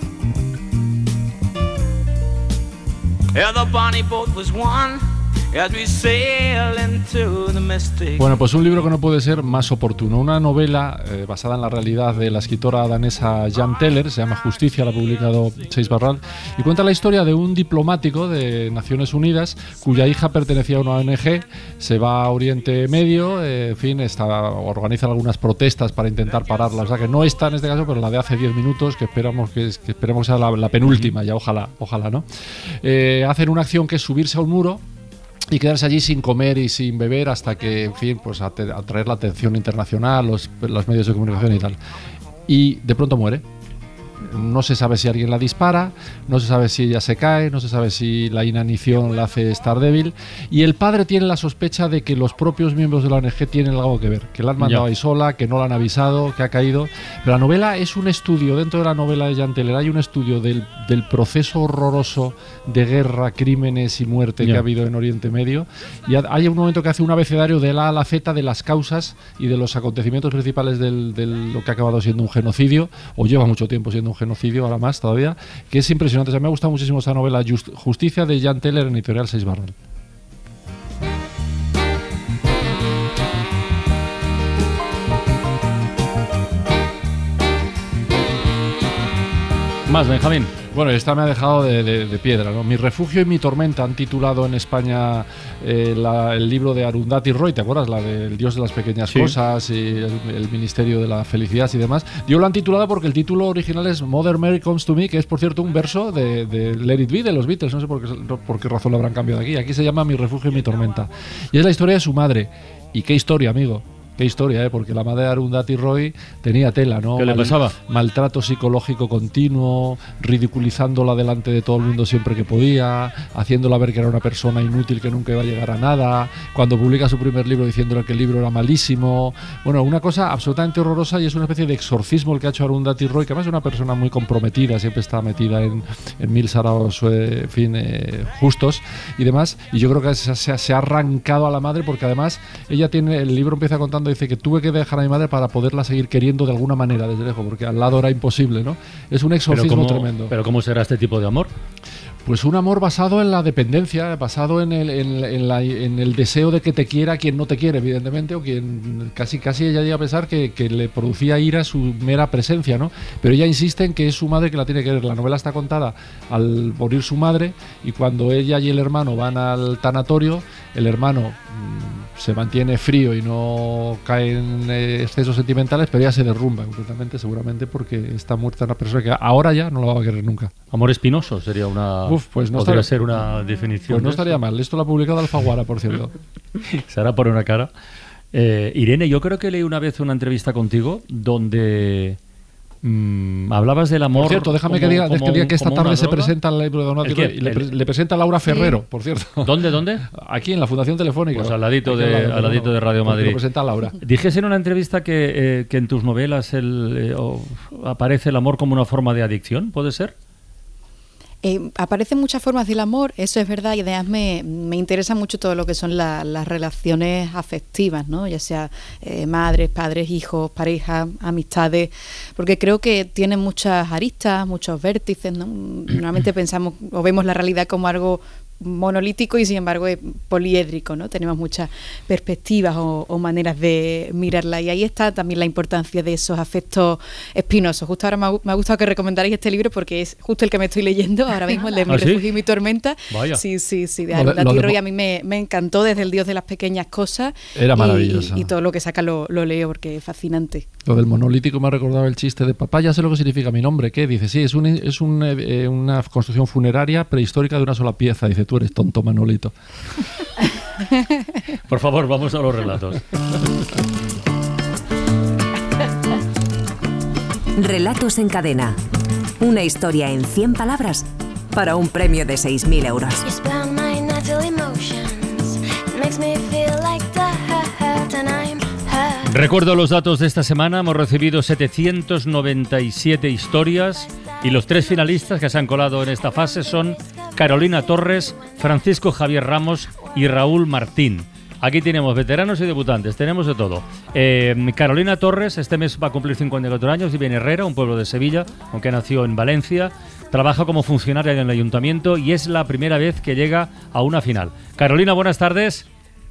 Yeah, the bonnie boat was one as we sail into the mystic. Bueno, pues un libro que no puede ser más oportuno. Una novela eh, basada en la realidad de la escritora danesa Jan Teller, se llama Justicia, la ha publicado Chase Barral, y cuenta la historia de un diplomático de Naciones Unidas cuya hija pertenecía a una O N G, se va a Oriente Medio, eh, en fin, está, organiza algunas protestas para intentar pararla. O sea que no está en este caso, pero la de hace diez minutos, que esperamos que, que esperemos sea la, la penúltima, ya ojalá, ojalá, ¿no? Eh, hacen una acción que es subirse a un muro y quedarse allí sin comer y sin beber hasta que, en fin, pues atraer la atención internacional, los, los medios de comunicación y tal. Y de pronto muere. No se sabe si alguien la dispara, no se sabe si ella se cae, no se sabe si la inanición la hace estar débil, y el padre tiene la sospecha de que los propios miembros de la O N G tienen algo que ver, que la han mandado Ya. ahí sola, que no la han avisado, que ha caído. Pero la novela es un estudio, dentro de la novela de Jan Teller hay un estudio del, del proceso horroroso de guerra, crímenes y muerte Ya. que ha habido en Oriente Medio, y hay un momento que hace un abecedario de la A a la Z de las causas y de los acontecimientos principales del, del lo que ha acabado siendo un genocidio, o lleva mucho tiempo siendo un genocidio, ahora más todavía, que es impresionante. O sea, me ha gustado muchísimo esta novela Just, Justicia, de Jan Teller, en editorial Chase Barral. Más, Benjamín. Bueno, esta me ha dejado de, de, de piedra, ¿no? Mi refugio y mi tormenta han titulado en España eh, la, el libro de Arundhati Roy, ¿te acuerdas? La del Dios de las pequeñas Sí. cosas y el, el Ministerio de la Felicidad y demás. Yo lo han titulado porque el título original es Mother Mary Comes to Me, que es, por cierto, un verso de, de Let It Be, de los Beatles. No sé por qué, no, por qué razón lo habrán cambiado aquí. Aquí se llama Mi refugio y mi tormenta. Y es la historia de su madre. Y qué historia, amigo. Qué historia, ¿eh? Porque la madre de Arundhati Roy tenía tela, ¿no? ¿Qué le pasaba? Maltrato psicológico continuo, ridiculizándola delante de todo el mundo siempre que podía, haciéndola ver que era una persona inútil que nunca iba a llegar a nada, cuando publica su primer libro diciéndole que el libro era malísimo. Bueno, una cosa absolutamente horrorosa, y es una especie de exorcismo el que ha hecho Arundhati Roy, que además es una persona muy comprometida, siempre está metida en, en mil saraos, eh, en fin, eh, justos y demás, y yo creo que se, se, se ha arrancado a la madre, porque además ella tiene, el libro empieza contando, dice que tuve que dejar a mi madre para poderla seguir queriendo de alguna manera desde lejos, porque al lado era imposible, ¿no? Es un exorcismo pero cómo, tremendo. Pero ¿cómo será este tipo de amor? Pues un amor basado en la dependencia, basado en el, en, en la, en el deseo de que te quiera quien no te quiere, evidentemente, o quien casi casi ella llega a pensar que, que le producía ira su mera presencia, ¿no? Pero ella insiste en que es su madre que la tiene que ver. La novela está contada al morir su madre, y cuando ella y el hermano van al tanatorio, el hermano mmm, se mantiene frío y no cae en eh, excesos sentimentales, pero ella se derrumba completamente, seguramente porque está muerta una persona que ahora ya no la va a querer nunca. Amor espinoso sería una... Uf, pues no podría estaría, ser una definición. Pues no de estaría esto. mal. Esto lo ha publicado Alfaguara, por cierto. Se hará por una cara. Eh, Irene, yo creo que leí una vez una entrevista contigo donde mmm, hablabas del amor. Por cierto, déjame como, que diga, como que, diga un, que esta tarde se presenta el libro de Don ¿El qué? y le, El... pre le presenta Laura Ferrero, por cierto. ¿Dónde, dónde? Aquí en la Fundación Telefónica. Pues al ladito, de, al lado, al ladito de Radio Madrid. Lo presenta Laura. Dijese en una entrevista que, eh, que en tus novelas el, eh, oh, aparece el amor como una forma de adicción, ¿puede ser? Eh, aparecen muchas formas del amor, eso es verdad, y además me, me interesa mucho todo lo que son la, las relaciones afectivas, ¿no? Ya sea eh, madres, padres, hijos, parejas, amistades, porque creo que tienen muchas aristas, muchos vértices, ¿no? Normalmente pensamos o vemos la realidad como algo monolítico y sin embargo es poliédrico, ¿no? Tenemos muchas perspectivas o, o maneras de mirarla, y ahí está también la importancia de esos afectos espinosos. Justo ahora me ha, me ha gustado que recomendarais este libro porque es justo el que me estoy leyendo ahora mismo, el de Mi ¿Ah, sí? refugio y mi tormenta. Vaya. Sí, sí, sí, de Lo de- Arunda lo de- Tirro, y a mí me, me encantó desde El Dios de las pequeñas cosas. Era y- maravillosa. Y, todo lo que saca lo, lo leo porque es fascinante. Lo del monolítico me ha recordado el chiste de papá, ya sé lo que significa mi nombre. ¿Qué? Dice, sí, es, un, es un, eh, una construcción funeraria prehistórica de una sola pieza. Dice, tú eres tonto, Manolito. Por favor, vamos a los relatos. Relatos en cadena. Una historia en cien palabras para un premio de seis mil euros. Recuerdo los datos de esta semana. Hemos recibido setecientas noventa y siete historias y los tres finalistas que se han colado en esta fase son Carolina Torres, Francisco Javier Ramos y Raúl Martín. Aquí tenemos veteranos y debutantes, tenemos de todo. Eh, Carolina Torres este mes va a cumplir cincuenta y cuatro años, vive en Herrera, un pueblo de Sevilla, aunque nació en Valencia. Trabaja como funcionaria en el ayuntamiento y es la primera vez que llega a una final. Carolina, buenas tardes.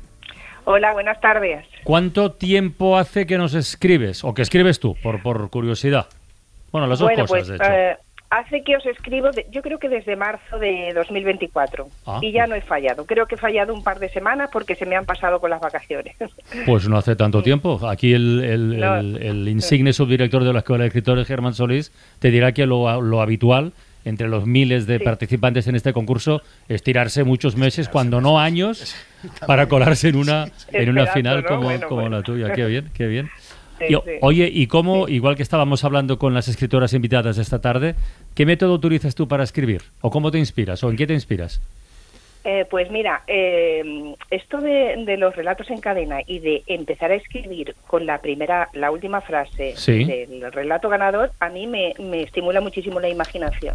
Hola, buenas tardes. ¿Cuánto tiempo hace que nos escribes? ¿O que escribes tú, por, por curiosidad? Bueno, las dos bueno, cosas, pues, de hecho. Eh, hace que os escribo, de, yo creo que desde marzo de dos mil veinticuatro. Ah. Y ya no he fallado. Creo que he fallado un par de semanas porque se me han pasado con las vacaciones. Pues no hace tanto tiempo. Aquí el, el, No. el, el insigne subdirector de la Escuela de Escritores, Germán Solís, te dirá que lo, lo habitual entre los miles de Sí. participantes en este concurso es tirarse muchos meses, cuando no años, para colarse en una en una Esperando, final ¿no? como, Bueno, como bueno. la tuya. Qué bien, qué bien. Sí, Y, sí. oye, ¿y cómo, igual que estábamos hablando con las escritoras invitadas de esta tarde, qué método utilizas tú para escribir? ¿O cómo te inspiras? ¿O en qué te inspiras? Eh, pues mira, eh, esto de, de los relatos en cadena y de empezar a escribir con la primera, la última frase Sí. del relato ganador, a mí me, me estimula muchísimo la imaginación.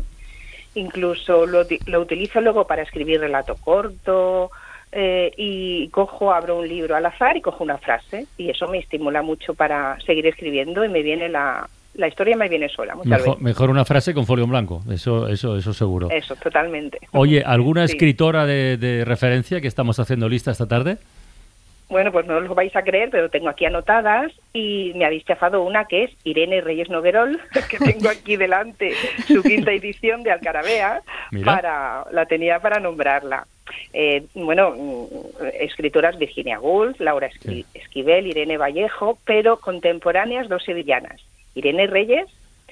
Incluso lo, di- lo utilizo luego para escribir relato corto, eh, y cojo, abro un libro al azar y cojo una frase, y eso me estimula mucho para seguir escribiendo, y me viene la, la historia me viene sola muchas Mejor, veces. mejor una frase con folio en blanco, eso, eso, eso seguro. Eso, totalmente. Oye, ¿alguna Sí. escritora de, de referencia que estamos haciendo lista esta tarde? Bueno, pues no lo vais a creer, pero tengo aquí anotadas y me habéis chafado una que es Irene Reyes Noguerol, que tengo aquí delante su quinta edición de Alcarabea, Mira. para la tenía para nombrarla. Eh, bueno, mm, escritoras Virginia Woolf, Laura Esqui- Sí. Esquivel, Irene Vallejo, pero contemporáneas dos sevillanas, Irene Reyes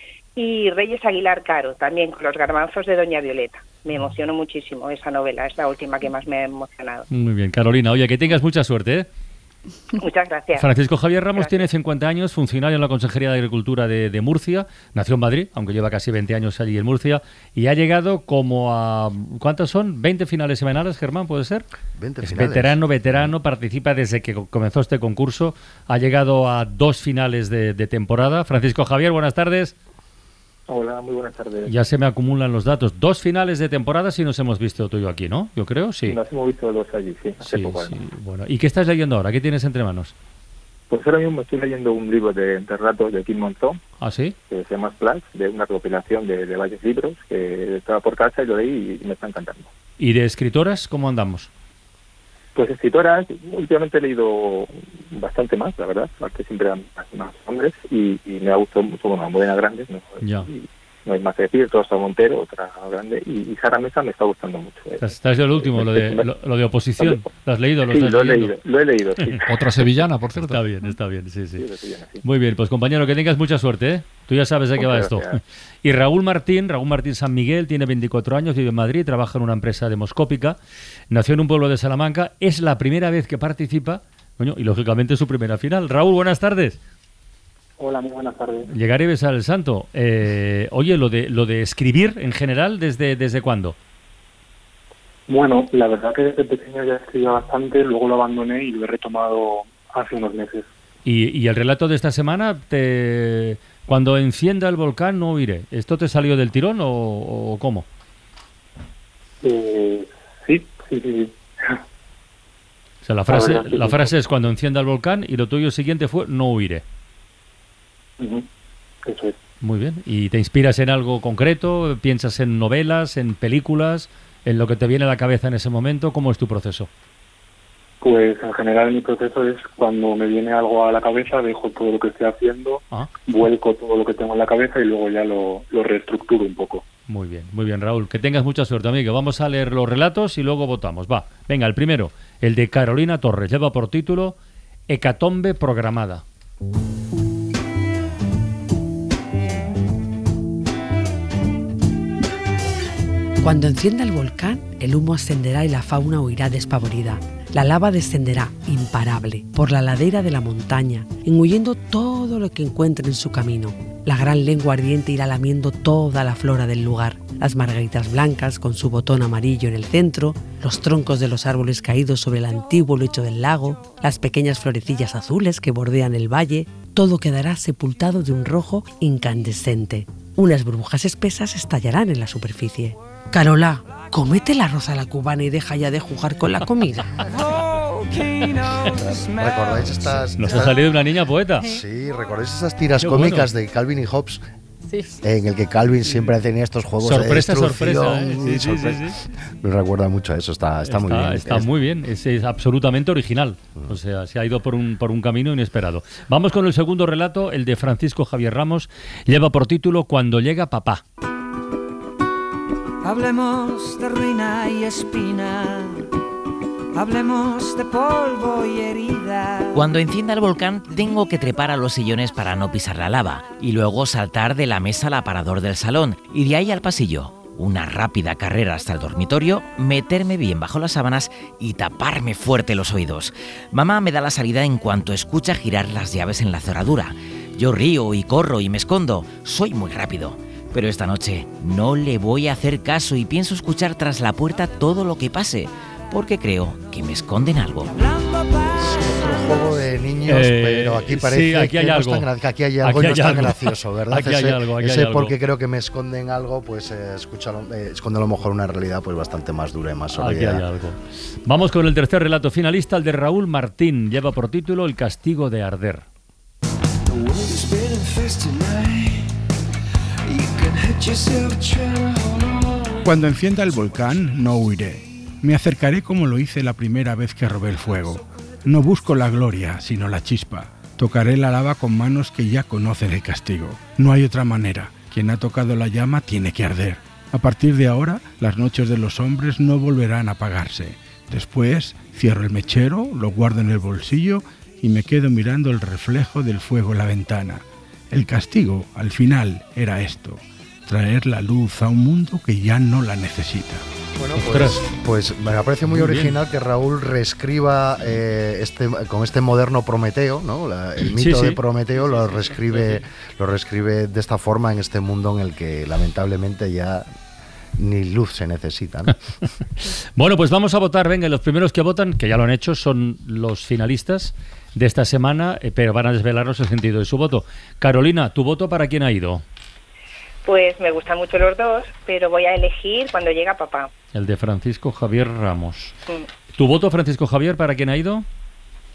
y Reyes Aguilar Caro, también con los garbanzos de Doña Violeta. Me emocionó muchísimo esa novela, es la última que más me ha emocionado. Muy bien, Carolina. Oye, que tengas mucha suerte, ¿eh? Muchas gracias. Francisco Javier Ramos Gracias. tiene cincuenta años, funcionario en la Consejería de Agricultura de, de Murcia. Nació en Madrid, aunque lleva casi veinte años allí en Murcia. Y ha llegado como a... ¿Cuántas son? ¿veinte finales semanales, Germán? ¿Puede ser? veinte Es finales. veterano, veterano, participa desde que co- comenzó este concurso. Ha llegado a dos finales de, de temporada. Francisco Javier, buenas tardes. Hola, muy buenas tardes. Ya se me acumulan los datos. Dos finales de temporada si nos hemos visto tú y yo aquí, ¿no? Yo creo, sí. Nos hemos visto los allí, sí, hace Sí, poco. sí. además. Bueno, ¿y qué estás leyendo ahora? ¿Qué tienes entre manos? Pues ahora mismo estoy leyendo un libro de, de relatos de Kim Monzón. ¿Ah, sí? Que se llama Splash, de una recopilación de, de varios libros, que estaba por casa y lo leí y me está encantando. ¿Y de escritoras cómo andamos? Pues escritoras, últimamente he leído bastante más, la verdad, porque siempre eran más, más hombres, y, y me ha gustado mucho, bueno, Modena Grandes, ¿no? Ya. Y no hay más que decir, Rosa Montero, otra grande, y, y Sara Mesa me está gustando mucho. Estás, estás de lo último, lo de, lo, lo de oposición. ¿Lo has leído? ¿Lo Sí, estás lo he leyendo? leído, lo he leído, sí. Otra sevillana, por cierto. Está bien, está bien, sí, sí. Sí, de sevillana, sí. Muy bien, pues compañero, que tengas mucha suerte, ¿eh? Tú ya sabes de qué va Muchas esto. gracias. Y Raúl Martín, Raúl Martín San Miguel, tiene veinticuatro años, vive en Madrid, trabaja en una empresa demoscópica, nació en un pueblo de Salamanca, es la primera vez que participa, coño, y lógicamente su primera final. Raúl, buenas tardes. Hola, muy buenas tardes. Llegar y besar el santo. Eh, oye, lo de lo de escribir en general, ¿desde, desde cuándo? Bueno, la verdad que desde pequeño ya escribía bastante, luego lo abandoné y lo he retomado hace unos meses. Y, y el relato de esta semana, te... cuando encienda el volcán no huiré. ¿Esto te salió del tirón o, o cómo? Eh, sí, sí, sí, sí. O sea, la frase, La verdad, sí, la sí. frase es cuando encienda el volcán y lo tuyo siguiente fue no huiré. Ujú, eso es. Muy bien. ¿Y te inspiras en algo concreto? ¿Piensas en novelas, en películas, en lo que te viene a la cabeza en ese momento? ¿Cómo es tu proceso? Pues en general mi proceso es cuando me viene algo a la cabeza, dejo todo lo que estoy haciendo, Ah, vuelco todo lo que tengo en la cabeza y luego ya lo, lo reestructuro un poco. muy bien, muy bien, Raúl. Que tengas mucha suerte, amigo. Vamos a leer los relatos y luego votamos. Va, venga, el primero, el de Carolina Torres. Lleva por título Hecatombe programada. Cuando encienda el volcán, el humo ascenderá y la fauna huirá despavorida. La lava descenderá, imparable, por la ladera de la montaña, engullendo todo lo que encuentre en su camino. La gran lengua ardiente irá lamiendo toda la flora del lugar. Las margaritas blancas con su botón amarillo en el centro, los troncos de los árboles caídos sobre el antiguo lecho del lago, las pequeñas florecillas azules que bordean el valle, todo quedará sepultado de un rojo incandescente. Unas burbujas espesas estallarán en la superficie. Carola, cómete la arroz a la cubana y deja ya de jugar con la comida. ¿Recordáis estas... ¿Nos ha salido una niña poeta? Sí, ¿recordáis esas tiras Qué cómicas bueno. de Calvin y Hobbes? Sí. En el que Calvin siempre tenía estos juegos Sorpresa, de destrucción. sorpresa, ¿eh? Sí, sí, sorpresa. sí, sí. Me recuerda mucho a eso, está, está, muy bien. Está Es- muy bien, es, es absolutamente original. O sea, se ha ido por un, por un camino inesperado. Vamos con el segundo relato, el de Francisco Javier Ramos. Lleva por título Cuando llega papá. Hablemos de ruina y espina, hablemos de polvo y herida. Cuando encienda el volcán tengo que trepar a los sillones para no pisar la lava y luego saltar de la mesa al aparador del salón y de ahí al pasillo. Una rápida carrera hasta el dormitorio, meterme bien bajo las sábanas y taparme fuerte los oídos. Mamá me da la salida en cuanto escucha girar las llaves en la cerradura. Yo río y corro y me escondo. Soy muy rápido. Pero esta noche no le voy a hacer caso y pienso escuchar tras la puerta todo lo que pase, porque creo que me esconden algo. Otro juego de niños, Eh, pero aquí parece sí, aquí que, hay no algo. es tan gra- que aquí hay algo Aquí y no hay es tan algo. gracioso, ¿verdad? Aquí hay ese algo, aquí ese hay algo. porque creo que me esconden algo, pues eh, escúchalo, eh, esconde a lo mejor una realidad pues bastante más dura y más Aquí sólida. hay algo. Vamos con el tercer relato finalista, el de Raúl Martín. Lleva por título El castigo de arder. Cuando encienda el volcán, no huiré. Me acercaré como lo hice la primera vez que robé el fuego. No busco la gloria, sino la chispa. Tocaré la lava con manos que ya conocen el castigo. No hay otra manera. Quien ha tocado la llama tiene que arder. A partir de ahora, las noches de los hombres no volverán a apagarse. Después, cierro el mechero, lo guardo en el bolsillo y me quedo mirando el reflejo del fuego en la ventana. El castigo, al final, era esto: traer la luz a un mundo que ya no la necesita. Bueno, pues, pues me parece muy, Muy original que Raúl reescriba eh, este con este moderno Prometeo, ¿no? La- el Sí, mito sí. de Prometeo lo reescribe, lo reescribe de esta forma en este mundo en el que lamentablemente ya ni luz se necesita, ¿no? Bueno, pues vamos a votar. Venga, los primeros que votan, que ya lo han hecho, son los finalistas de esta semana, eh, pero van a desvelarnos el sentido de su voto. Carolina, ¿tu voto para quién ha ido? Pues me gustan mucho los dos, pero voy a elegir Cuando llega papá. El de Francisco Javier Ramos. Mm. ¿Tu voto, Francisco Javier, para quién ha ido?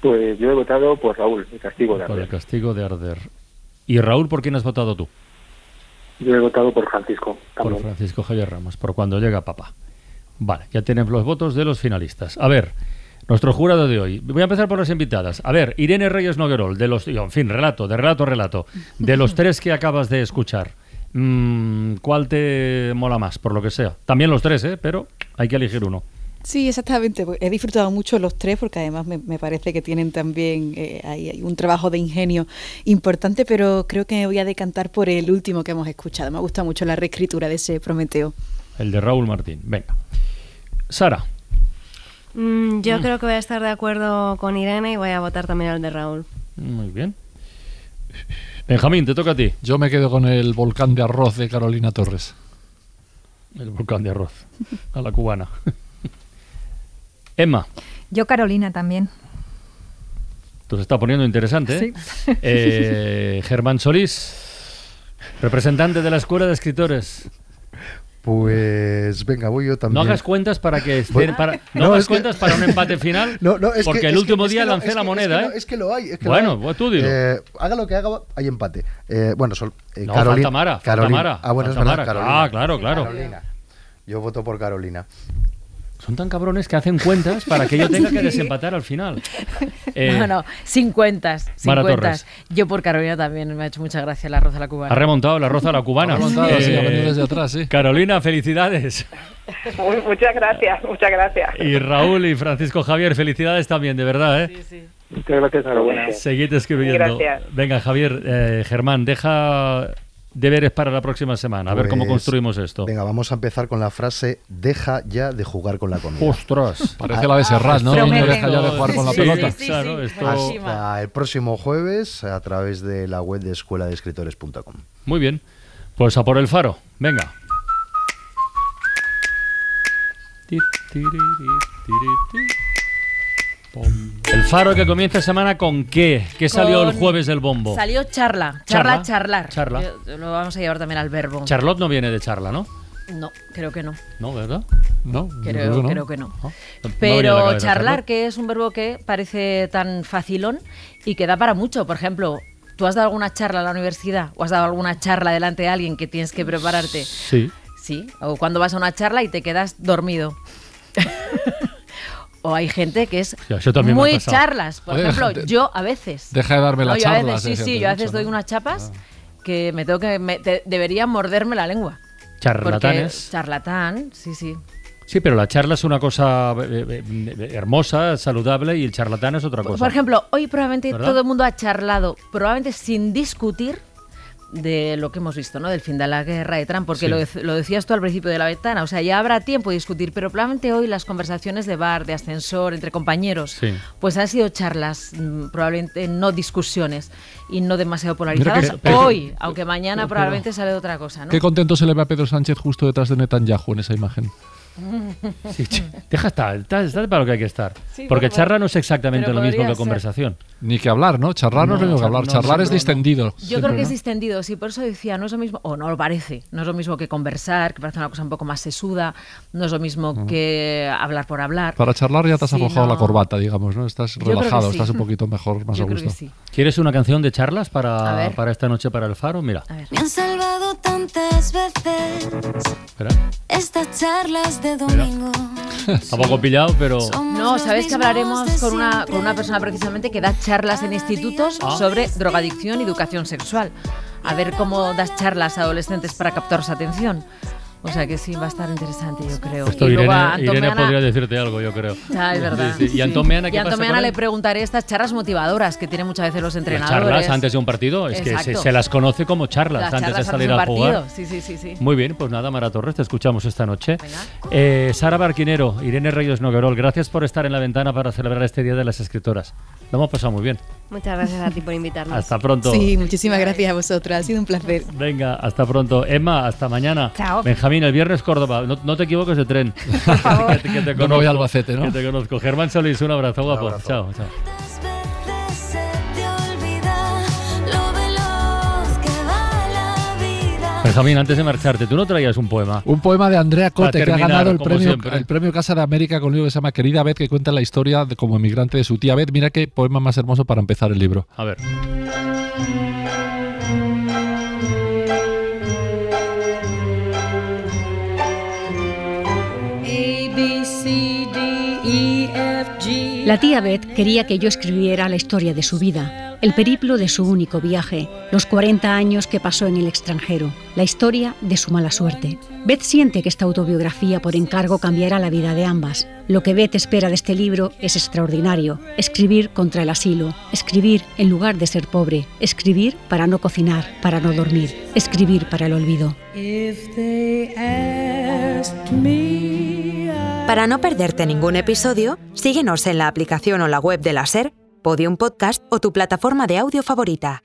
Pues yo he votado por Raúl, El castigo de Por arder. El castigo de arder. ¿Y Raúl, por quién has votado tú? Yo he votado por Francisco. Por también. Francisco Javier Ramos, por Cuando llega papá. Vale, ya tenemos los votos de los finalistas. A ver, nuestro jurado de hoy. Voy a empezar por las invitadas. A ver, Irene Reyes Noguerol, de los, en fin, relato, de relato a relato. De los tres que acabas de escuchar, mmm, ¿cuál te mola más, por lo que sea? También los tres, ¿eh? Pero hay que elegir uno. Sí, exactamente. He disfrutado mucho los tres porque además me, me parece que tienen también eh, hay, hay un trabajo de ingenio importante, pero creo que me voy a decantar por el último que hemos escuchado. Me gusta mucho la reescritura de ese Prometeo. El de Raúl Martín. Venga. Sara. Mm, yo Mm. creo que voy a estar de acuerdo con Irene y voy a votar también al de Raúl. Muy bien. Benjamín, te toca a ti. Yo me quedo con el volcán de arroz de Carolina Torres. El volcán de arroz. A la cubana. Emma. Yo Carolina también. Esto se está poniendo interesante, ¿eh? Sí. Eh, Germán Solís, representante de la Escuela de Escritores. Pues venga, voy yo también. No hagas cuentas para que estén, Voy- para, no, No, hagas es que- cuentas para un empate final, No, no, es porque que- el es último que- es día que lo- lancé es la que- moneda, es que ¿eh? lo- Es que lo hay. Es que Bueno, lo hay. pues tú dilo. Eh, haga lo que haga, hay empate. Eh, bueno, sol, eh, No, Carolina. falta Mara, falta Carolina. Mara, Ah, bueno, falta es verdad, Mara. Carolina. Ah, claro, claro. Carolina. Yo voto por Carolina. Son tan cabrones que hacen cuentas para que yo tenga que desempatar al final. Eh, no, no, sin cuentas. Sin Mara cuentas. Torres. Yo por Carolina también me ha hecho mucha gracia el arroz a la cubana. Ha remontado la roza a la cubana. Ha remontado, sí, ha venido desde atrás, sí. Carolina, felicidades. Muy- muchas gracias, muchas gracias. Y Raúl y Francisco Javier, felicidades también, de verdad, ¿eh? Muchas gracias, enhorabuena. Seguid escribiendo. Gracias. Venga, Javier, eh, Germán, deja deberes para la próxima semana, a ver cómo Pues, construimos esto. Venga, vamos a empezar con la frase: deja ya de jugar con la comida. ¡Ostras! Parece la de Serrat, ¿no? Promete. No deja ya de jugar con la Sí, pelota. sí, Claro, esto... Hasta el próximo jueves a través de la web de escuela de escritores punto com. Muy bien, pues a por el faro, venga. Ti, tiri, tiri, ti. Pom. El faro que comienza semana con qué? ¿Qué salió el Con- jueves del bombo? Salió charla, Charla. charla, charlar. Charla. Yo- yo lo vamos a llevar también al verbo. Charlotte no viene de charla, ¿no? No, creo que no. No, ¿verdad? No, Creo, creo que no. No, no venía a la Pero cabeza charlar, Charlotte. que es un verbo que parece tan facilón y que da para mucho. Por ejemplo, ¿tú has dado alguna charla en la universidad o has dado alguna charla delante de alguien que tienes que prepararte? Sí. Sí, o cuando vas a una charla y te quedas dormido. O hay gente que es Ya, eso también me ha muy pasado. charlas. Por Oye, ejemplo, deja- yo a veces. deja de darme No, la yo a charla, veces, sí, sí, gente, sí, yo a veces mucho, doy ¿no? unas chapas que me tengo que. Me, te- debería morderme la lengua. Charlatanes. Porque charlatán, sí, sí. Sí, pero la charla es una cosa eh, eh, hermosa, saludable, y el charlatán es otra cosa. Por ejemplo, hoy probablemente ¿Verdad? todo el mundo ha charlado, probablemente sin discutir, de lo que hemos visto, ¿no? Del fin de la guerra de Trump, porque Sí. lo, dec- lo decías tú al principio de la ventana, o sea, ya habrá tiempo de discutir, pero probablemente hoy las conversaciones de bar, de ascensor, entre compañeros, Sí. pues han sido charlas, mm, probablemente no discusiones y no demasiado polarizadas. que- pero- hoy, aunque mañana pero- probablemente sale de otra cosa, ¿no? Qué contento se le ve a Pedro Sánchez justo detrás de Netanyahu en esa imagen. Sí, ch- deja estar, está, está para lo que hay que estar. Sí, Porque bueno, charla no es exactamente pero lo mismo podría que ser. conversación. Ni que hablar, ¿no? Charlar no, es lo mismo que char- hablar. no, Charlar es siempre distendido. Yo siempre, creo que es ¿no? distendido, sí, por eso decía, no es lo mismo, o no lo parece, no es lo mismo que conversar, que parece una cosa un poco más sesuda, no es lo mismo que hablar por hablar. Para charlar ya te has Sí, aflojado no. la corbata, digamos, ¿no? Estás creo que relajado, sí. estás un poquito mejor, más Yo a creo que gusto. sí. ¿Quieres una canción de charlas A para, ver. para esta noche para el faro? Mira, Me han salvado tantas veces espera. estas charlas de domingo. Está poco pillado, pero... No, sabes que hablaremos con una, con una persona precisamente que da charlas en institutos Ah. sobre drogadicción y educación sexual. A ver cómo das charlas a adolescentes para captar su atención. O sea que sí, va a estar interesante, yo creo. Esto y luego Irene, a Antón Irene Meana- podría decirte algo, yo creo. Ah, es verdad. Sí, sí. ¿Y a Antón Meana qué Y a pasa Antón con Meana él? le preguntaré estas charlas motivadoras que tienen muchas veces los Las entrenadores. charlas antes de un partido, es que se, Exacto. se las conoce como charlas Las antes charlas de salir antes a de un jugar. partido. Sí, sí, sí, sí. Muy bien, pues nada, Mara Torres, te escuchamos esta noche. Eh, Sara Barquinero, Irene Reyes Noguerol, gracias por estar en la ventana para celebrar este Día de las Escritoras. Lo hemos pasado muy bien. Muchas gracias a ti por invitarnos. Hasta pronto. Sí, muchísimas gracias a vosotros, ha sido un placer. Venga, hasta pronto. Emma, hasta mañana. Chao. Benjamín, el viernes Córdoba. No, no te equivoques de tren. que, te- que te Yo me voy a Albacete, ¿no? Que te conozco. Germán Solís, un abrazo, guapo. Chao, chao. Se te olvida lo veloz que va la vida. Benjamín, antes de marcharte, ¿tú no traías un poema? Un poema de Andrea Cote, terminar, que ha ganado el premio, siempre. el premio Casa de América con un libro que se llama Querida Beth, que cuenta la historia de como emigrante de su tía Beth. Mira qué poema más hermoso para empezar el libro. A ver. La tía Beth quería que yo escribiera la historia de su vida, el periplo de su único viaje, los cuarenta años que pasó en el extranjero, la historia de su mala suerte. Beth siente que esta autobiografía por encargo cambiará la vida de ambas. Lo que Beth espera de este libro es extraordinario: escribir contra el asilo, escribir en lugar de ser pobre, escribir para no cocinar, para no dormir, escribir para el olvido. Para no perderte ningún episodio, síguenos en la aplicación o la web de la SER, Podium Podcast o tu plataforma de audio favorita.